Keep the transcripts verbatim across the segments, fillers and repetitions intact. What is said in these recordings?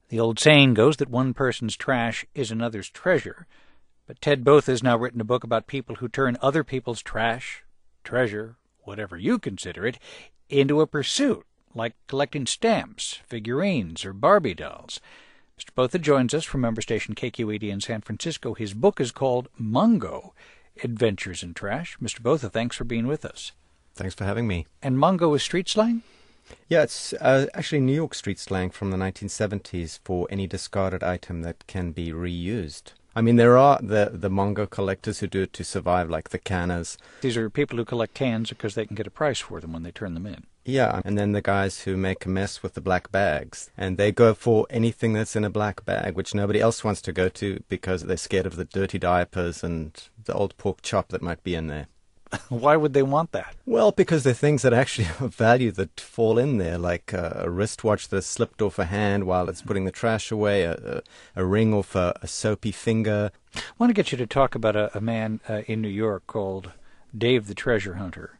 The old saying goes that one person's trash is another's treasure, but Ted Botha has now written a book about people who turn other people's trash, treasure, whatever you consider it, into a pursuit, like collecting stamps, figurines, or Barbie dolls. Mister Botha joins us from member station K Q E D in San Francisco. His book is called Mongo, Adventures in Trash. Mister Botha, thanks for being with us. Thanks for having me. And Mongo is street slang? Yeah, it's uh, actually New York street slang from the nineteen seventies for any discarded item that can be reused. I mean, there are the, the Mongo collectors who do it to survive, like the canners. These are people who collect cans because they can get a price for them when they turn them in. Yeah, and then the guys who make a mess with the black bags. And they go for anything that's in a black bag, which nobody else wants to go to because they're scared of the dirty diapers and the old pork chop that might be in there. Why would they want that? Well, because they're things that actually have value that fall in there, like a, a wristwatch that has slipped off a hand while it's putting the trash away, a, a, a ring off a, a soapy finger. I want to get you to talk about a, a man uh, in New York called Dave the Treasure Hunter,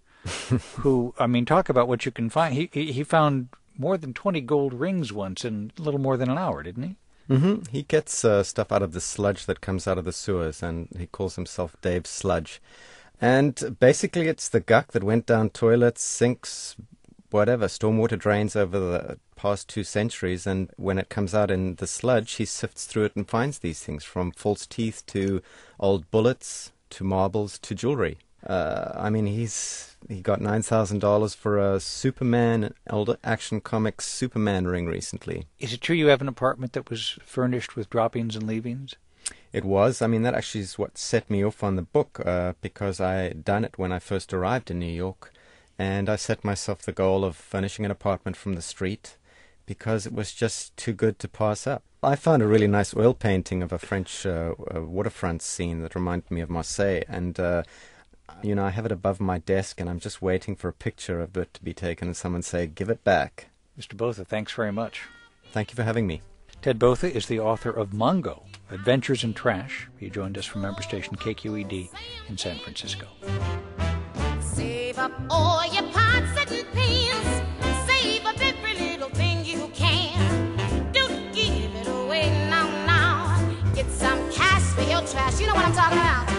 who, I mean, talk about what you can find. He, he, he found more than twenty gold rings once in a little more than an hour, didn't he? Mm-hmm. He gets uh, stuff out of the sludge that comes out of the sewers, and he calls himself Dave Sludge. And basically it's the guck that went down toilets, sinks, whatever, stormwater drains over the past two centuries. And when it comes out in the sludge, he sifts through it and finds these things, from false teeth to old bullets to marbles to jewelry. Uh, I mean, he's he got nine thousand dollars for a Superman, old Action Comics Superman ring recently. Is it true you have an apartment that was furnished with droppings and leavings? It was. I mean, that actually is what set me off on the book, uh, because I had done it when I first arrived in New York, and I set myself the goal of furnishing an apartment from the street because it was just too good to pass up. I found a really nice oil painting of a French uh, uh, waterfront scene that reminded me of Marseille, and uh, you know, I have it above my desk, and I'm just waiting for a picture of it to be taken and someone say, "Give it back." Mister Botha, thanks very much. Thank you for having me. Ted Botha is the author of Mongo, Adventures in Trash. He joined us from member station K Q E D in San Francisco. Save up all your pots and pans. Save up every little thing you can. Don't give it away now, now. Get some cash for your trash. You know what I'm talking about.